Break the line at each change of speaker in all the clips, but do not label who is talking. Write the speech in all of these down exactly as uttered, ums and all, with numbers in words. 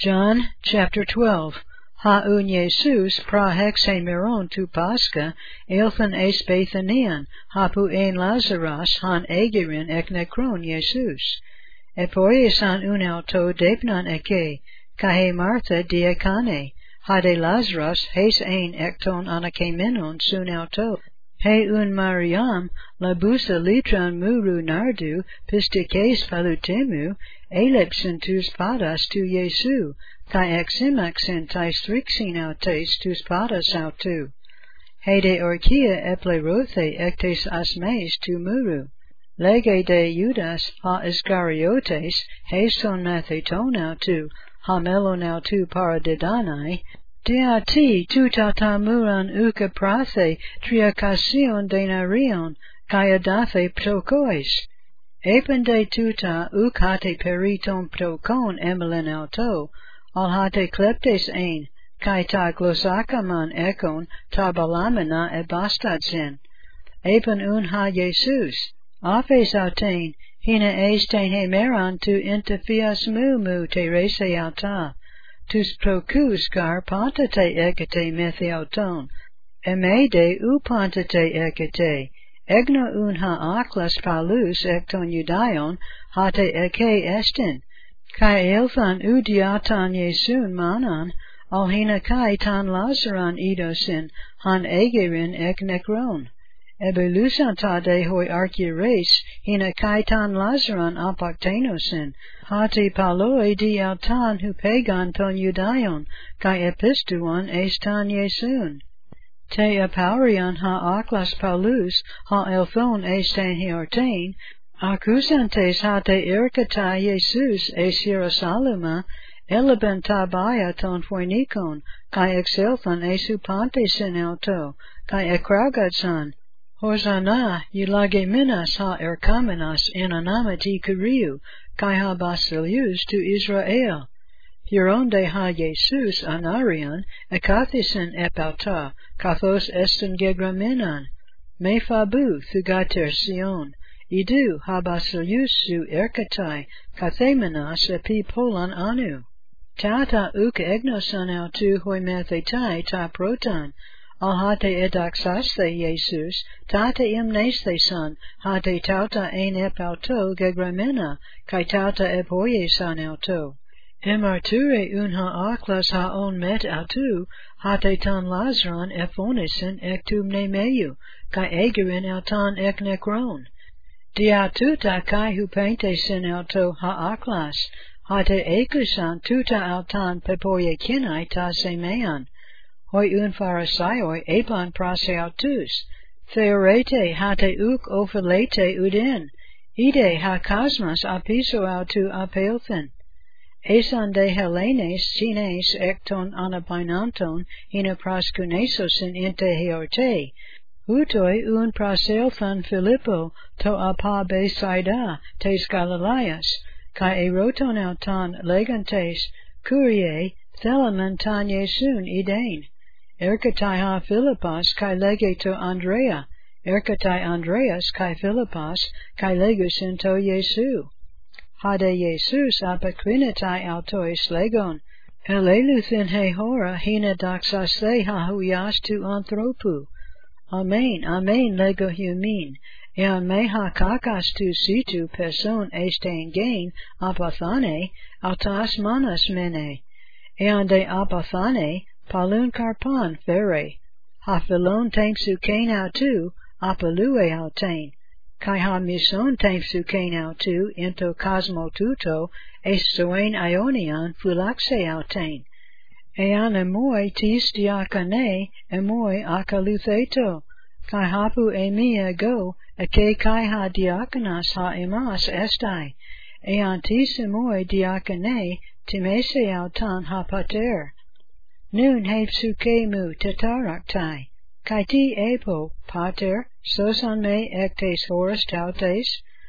John chapter twelve. Haun Jesus prahexemeron tu Pascha, elthan es Bethanian, hapu ein Lazarus han egerin ek necron Jesus. Epoiesan un auto depnan eke, kahe Martha diakane, hade Lazarus hes ein ekton anakemenon sun auto. He un Mariam, labusa litran muru nardu, pistikes palutemu, elepsin tus padas tu Jesu, kai eximaxin tais thrixin autes tus padas autu. Hede orkia eplerothe ectes asmes tu muru. Lege de Judas ha Iscariotes, he son matheton autu, ha melon autu paradidanai, Dea ti tutata muran uka prathe triacasion denarion, kai adafe ptokois. Epende tuta ukate periton ptokon emelen auto, alhate kleptes ein, kai ta glosakaman ekon tabalamina ebastadsen. Epen un ha Jesus, apes autain, hina esten hemeran tu interfias mu mu terese auta. Tus procus gar pantate ekete metheoton, emede u pantate ekete, egno un ha aklas palus ekton judaion, hate eke estin, kai elthan u diatan Jesun manan, alhina kai tan Lazaran idosin, han egerin ek necron. Ebelusanta de hoi archieres, hina kai tan Lazaran apaktenosin, hate paloi di autan hu pagan ton judaion, kai epistuon estan Jesun. Te apaurian ha aklas palus, ha elthon estan hiortain, accusantes hate erkata Jesus es Jerusalema, eleben tabaya ton phoenikon, kai exelthon esu pantesin auto, kai ekragatsan, Hosanna, yulage minas ha erkamenas in anamati kuriu, kai ha basilius tu Israel. Huronde ha Jesus anarion, ekathisen epauta, kathos esten gegramenan. Me fabu thugater sion, idu ha basilius su erkatai, kathemenas epi polan anu. Tata uk egnosan autu hoi methetai ta protan, alhate edaxaste Jesus, tate imneste son, hate tauta ein epauto gegramena, kai tauta epoiesan auto. Emarture un ha aklas ha on met autu, hate tan Lazaran ephonisen ectum nemeu, kai egerin autan ek necron. Dia tuta kai hupentesin auto ha aklas, hate ekusan tuta autan pepoie kinai ta semean. Hoi un pharisaioi epon praseautus, theorete hate uk ophelete udin, ide ha cosmos apiso autu apelthen. Esan de Helenes chines ekton anapainanton hina proskunesosin inte heorte, hutoi un praselthan Filippo to apa besaida tes Galileas, kai eroton autan legantes, curie, thelamen tan Jesun idein. Erkatai ha Philippas kai lege to Andrea, erkatai Andreas kai Philippas kai legus into Jesu. Hade Jesus apaquinitai autois legon, eleluthin he hora hina doxaste ha huias tu anthropu. Amen, amen lego humin, eon me ha kakas tu situ person estain gain apathane, autas manas mene, eon de apathane, palun karpan fere, ha philon tempsu kain autu, apalue autain, kai ha mison tempsu kain autu, into cosmo tuto, es soen ionian fulaxe autain, ean emoi tis diakane, emoi akalutheto, kai hapu emia go, eke kai ha diakonas ha emas estai, ean tis emoi diakane, timese autan ha pater. Nun hepsukemu tetaraktai, kai ti epo, pater, sosan me ectes horas tautes,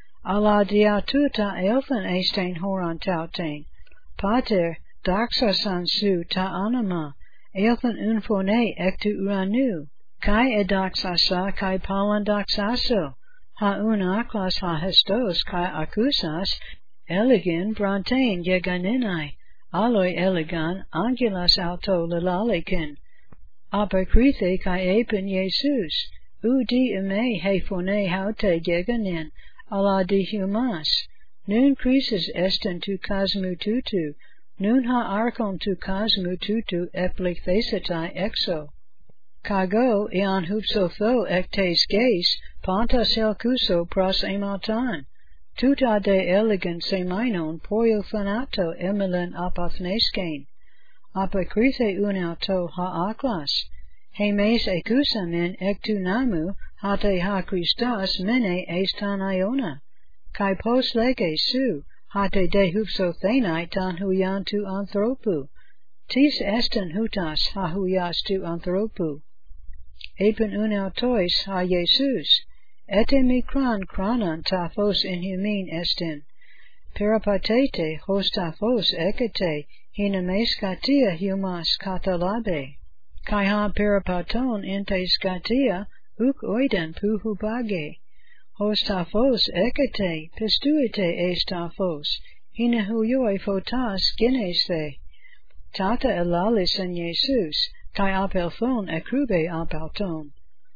ala diatuta elthan estain horan tautain, pater, doxasan su ta anima, elthan unphone ectu uranu, kai edaxasa kai palandaxaso, ha un aklas ha hestos kai acusas, elegin brantain yeganinai, aloi elegan, angelas auto lalalikin, apokrithe kai epen Jesus, u di eme he phone haute geganin, ala di humas, nun crisis esten tu cosmu tutu, nun ha archon tu cosmu tutu eplik thesetai exo. Kago eon hupsotho ectes geis, pantas helkuso pros emautan, tuta de elegant semainon poio thanato emelen apathneskein, apokrithe unauto ha aklas, he mes ekusamen ektu namu, hate ha Christos mene estan iona, kai pos lege su, hate de hupsothenai tan huyan tu anthropu, tis esten hutas ha huyas tu anthropu. Epen unautois ha Jesus, ete mikran kranan taphos inhumin estin, peripatete hos taphos ekete, hina mes katia humas katalabe, kai ha peripaton ente skatia, uk oiden puhubage, hos taphos ekete, pistuite es taphos, hina huyoi photas genese, tata elalis en Jesus, kai apelthon ekrube apelton.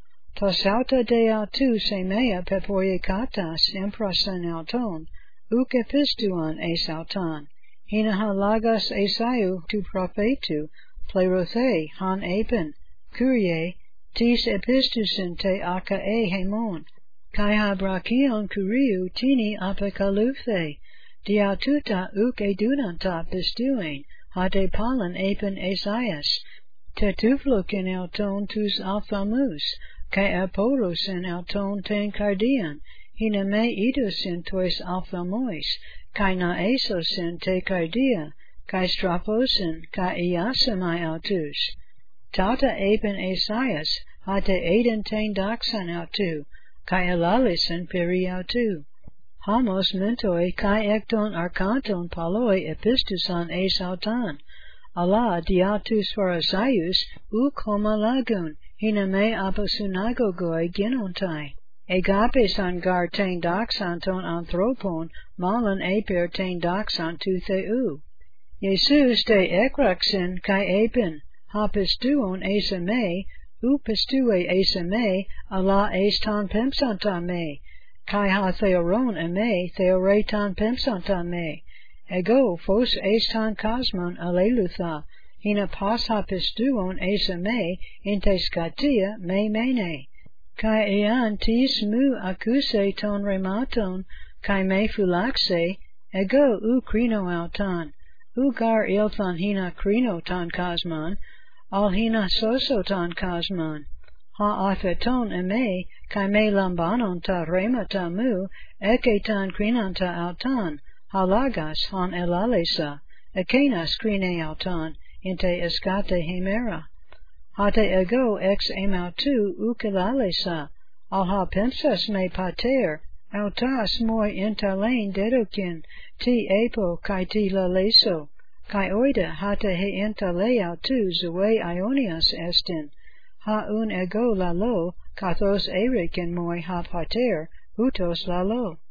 Tosauta de autu semea pepoye katas emprasan auton, uk epistuan es autan, hina halagas esaiu tu prophetu, plerothe han epen, curie, tis epistusin te aka e hemon, kai ha brachion curiu tini apokaluphe, diaututa uk edunanta pistuin, ha de palan epen esaias, tetuflokin auton tus ophthalmus, kai apolos in auton ten cardian, hina me idusin tois ophthalmois, kai na esosin te cardia, kai strophosin, kai iasamai autus. Tauta epen esaias, hate eden ten doxan autu, kai elalisin peri autu. Hamos mentoi kai ekton arkanton paloi epistusan es autan, Allah diautus pharasaius uk homa lagun, hina me aposunagogoi genontai. Egapes an gar ten doxan ton anthropon, malan eper ten doxan tu theu. Jesus de ekraxin kai epen, ha pistuon esa me, u pistue esa me, Allah es tan pempsanta me, kai ha theoron eme, theore tan pempsanta me. Ego phos estan cosmon alelutha, hina pas ha pistuon esa me, inte skatia me mene. Kai ean tis mu acuse ton rematon, kai me fulaxe, ego u crino autan, u gar ilthan hina crino tan cosmon, al hina soso tan cosmon. Ha afeton eme, kai me lambanon ta remata mu, eke tan crinanta autan, halagas han elalesa, ekenas crine autan, inte escate hemera. Hate ego ex emautu ukelalesa, al ha pensas me pater, autas moi intalen dedokin, ti epo kai ti laleso, kai oida hate he intale autu zoe ionias estin, ha un ego lalo, kathos eriken moi ha pater, utos lalo.